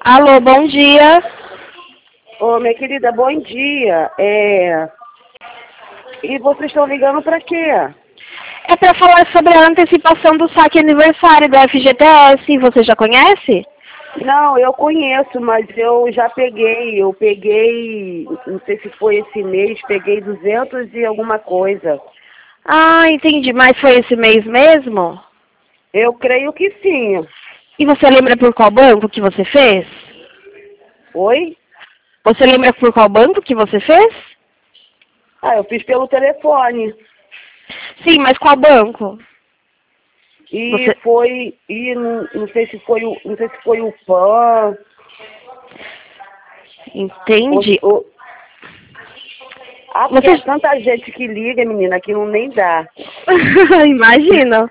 Alô, bom dia. Ô, minha querida, bom dia. E vocês estão ligando para quê? É para falar sobre a antecipação do saque aniversário da FGTS. Você já conhece? Não, eu conheço, mas eu já peguei. Eu peguei, não sei se foi esse mês, peguei 200 e alguma coisa. Ah, entendi. Mas foi esse mês mesmo? Eu creio que sim. E você lembra por qual banco que você fez? Oi? Você lembra por qual banco que você fez? Ah, eu fiz pelo telefone. Sim, mas qual banco? E Você... foi, e não sei se foi não sei se foi o PAN. Entendi. Porque é tanta gente que liga, menina, que não nem dá. Imagina.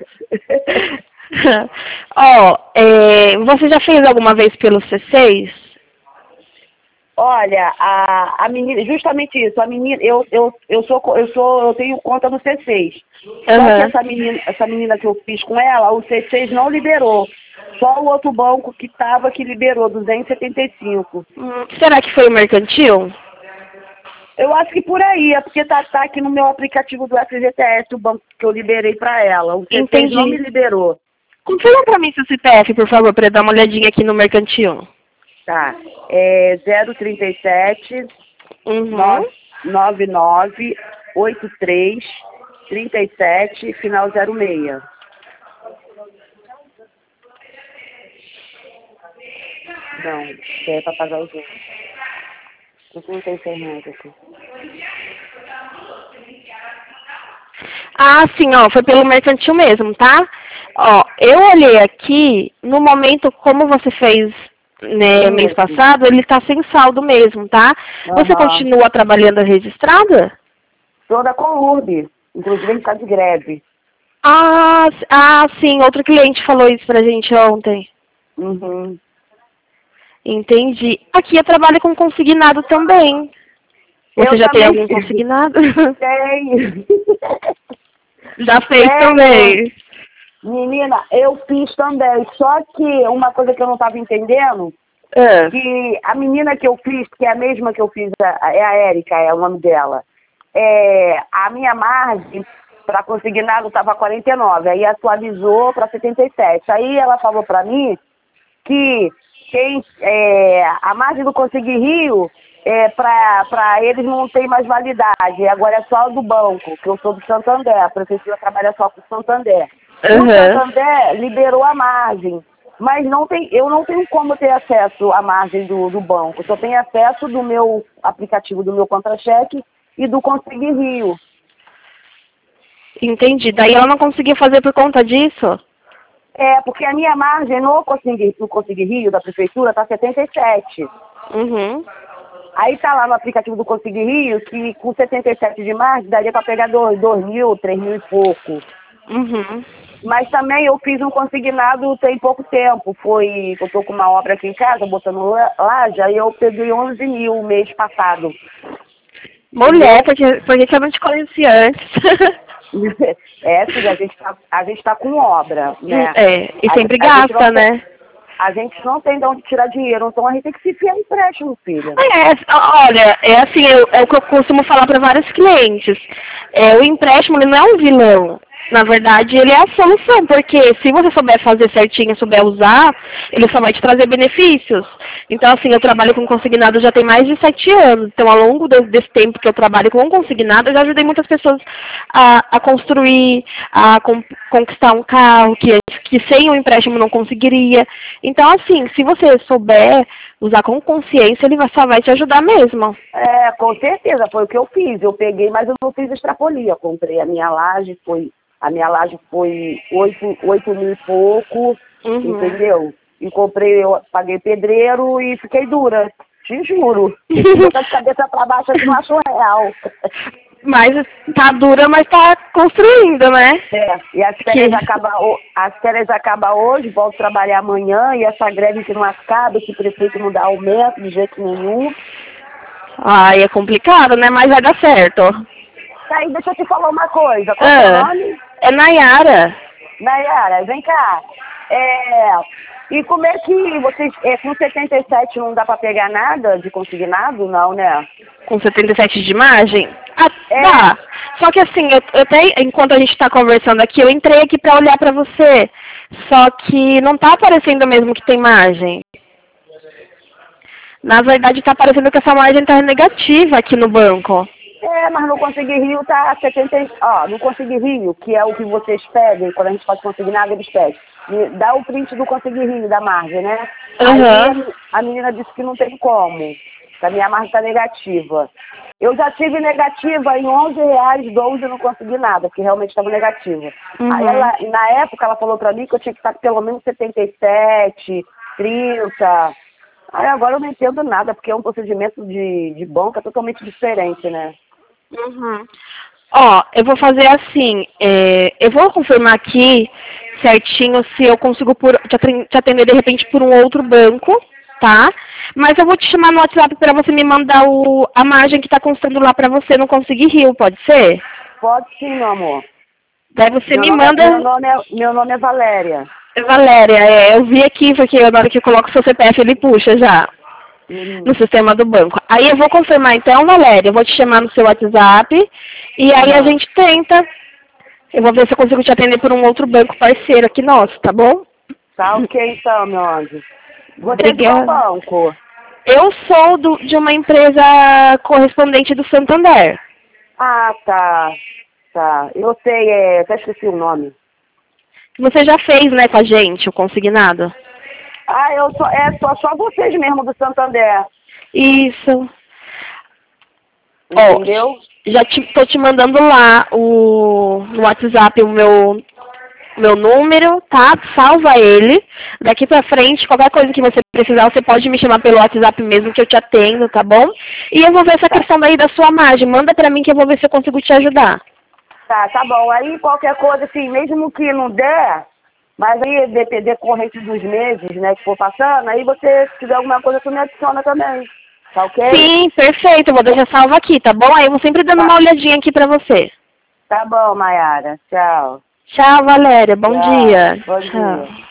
Você já fez alguma vez pelo C6? Olha, a menina, justamente isso, a menina, eu tenho conta no C6. Só que essa menina que eu fiz com ela, o C6 não liberou. Só o outro banco que liberou, 275. Será que foi o mercantil? Eu acho que por aí, é porque tá aqui no meu aplicativo do FGTS, o banco que eu liberei para ela. O C6 não me liberou. Confirma para mim seu CPF, por favor, para eu dar uma olhadinha aqui no mercantil. Tá, 037 99 83 37, final 06. Não, é para pagar os outros. Não tem 100 reais aqui. Ah, sim, ó, foi pelo mercantil mesmo, tá? Ó, eu olhei aqui, no momento, como você fez, né, mês passado, ele tá sem saldo mesmo, tá? Você continua trabalhando registrada? Toda com URB, inclusive a gente tá de greve. Ah, sim, outro cliente falou isso pra gente ontem. Uhum. Entendi. Aqui eu trabalho com consignado também. Você já tem algum consignado? Tenho. Já fez também. Menina, eu fiz também, só que uma coisa que eu não estava entendendo, que a menina que eu fiz, que é a mesma que eu fiz, é a Érica, é o nome dela, a minha margem para consignado estava 49, aí atualizou para 77. Aí ela falou para mim que a margem do Conseguir Rio, para eles não tem mais validade, agora é só do banco, que eu sou do Santander, a prefeitura trabalha só com o Santander. O Santander liberou a margem, mas eu não tenho como ter acesso à margem do banco, só tenho acesso do meu aplicativo, do meu contra-cheque e do Conseguir Rio. Entendi. Daí ela não conseguia fazer por conta disso? Porque a minha margem no Conseguir Rio, da prefeitura, está 77. Uhum. Aí tá lá no aplicativo do Conseguir Rio que com 77 de margem daria para pegar 2.000, 3.000 e pouco. Uhum. Mas também eu fiz um consignado tem pouco tempo. Eu tô com uma obra aqui em casa, botando laje, aí eu peguei 11 mil mês passado. Mulher, porque eu não te conhecia antes. Filha, a gente tá com obra, né? E sempre gasta, né? A gente não tem de onde tirar dinheiro, então a gente tem que se fiar em empréstimo, filha. Olha, é assim, é o que eu costumo falar para vários clientes. O empréstimo, ele não é um vilão. Na verdade, ele é a solução, porque se você souber fazer certinho, souber usar, ele só vai te trazer benefícios. Então, assim, eu trabalho com consignado já tem mais de 7 anos. Então, ao longo desse tempo que eu trabalho com consignado, eu já ajudei muitas pessoas a construir, a conquistar um carro que sem o empréstimo não conseguiria. Então, assim, se você souber usar com consciência, ele só vai te ajudar mesmo. Com certeza, foi o que eu fiz. Eu peguei, mas eu não fiz extrapolia. Comprei a minha laje, foi 8 mil e pouco, entendeu? E eu paguei pedreiro e fiquei dura, te juro. Botar de cabeça pra baixo, eu não acho real. Mas tá dura, mas tá construindo, né? E as férias acabam hoje, volto trabalhar amanhã, e essa greve que não acaba, esse prefeito não dá aumento de jeito nenhum. Ai, é complicado, né? Mas vai dar certo. Aí, deixa eu te falar uma coisa. Qual é o nome? É Nayara. Nayara, vem cá. E como é que vocês, com 77 não dá para pegar nada de consignado, não, né? Com 77 de imagem? Dá. Só que assim, eu até, enquanto a gente está conversando aqui, eu entrei aqui para olhar para você. Só que não tá aparecendo mesmo que tem margem. Na verdade, tá aparecendo que essa margem tá negativa aqui no banco. Mas no Consegui Rio tá 70... Ó, no Consegui Rio, que é o que vocês pedem, quando a gente faz consignado, eles pedem. Dá o print do Consegui Rio, da margem, né? Aí a menina disse que não tem como, que a minha margem tá negativa. Eu já tive negativa em R$11, 12 eu não consegui nada, porque realmente estava negativa. Aí na época ela falou pra mim que eu tinha que estar pelo menos 77, 30. Aí agora eu não entendo nada, porque é um procedimento de banca totalmente diferente, né? Ó, eu vou fazer assim, eu vou confirmar aqui certinho se eu consigo te atender de repente por um outro banco, tá? Mas eu vou te chamar no WhatsApp para você me mandar a margem que tá constando lá para você não conseguir rio, pode ser? Pode sim, meu amor. Daí você me manda... Meu nome é Valéria. Valéria, eu vi aqui, porque na hora que eu coloco o seu CPF ele puxa já. No sistema do banco. Aí eu vou confirmar então, Valéria, eu vou te chamar no seu WhatsApp e aí a gente tenta. Eu vou ver se eu consigo te atender por um outro banco parceiro aqui nosso, tá bom? Tá ok então, meu anjo. Você é de qual banco? Eu sou de uma empresa correspondente do Santander. Ah, tá. Tá. Eu sei, até esqueci o nome. Você já fez, né, com a gente, o consignado? Só vocês mesmo do Santander. Isso. Entendeu? Já tô te mandando lá no WhatsApp o meu número, tá? Salva ele. Daqui pra frente, qualquer coisa que você precisar, você pode me chamar pelo WhatsApp mesmo que eu te atendo, tá bom? E eu vou ver essa questão daí da sua margem. Manda pra mim que eu vou ver se eu consigo te ajudar. Tá bom. Aí qualquer coisa, assim, mesmo que não der, mas aí decorrente dos meses, né, que for passando, aí você, se tiver alguma coisa, tu me adiciona também. Tá ok? Sim, perfeito. Eu vou deixar salvo aqui, tá bom? Aí eu vou sempre dando uma olhadinha aqui pra você. Tá bom, Mayara. Tchau. Tchau, Valéria. Bom dia. Bom dia.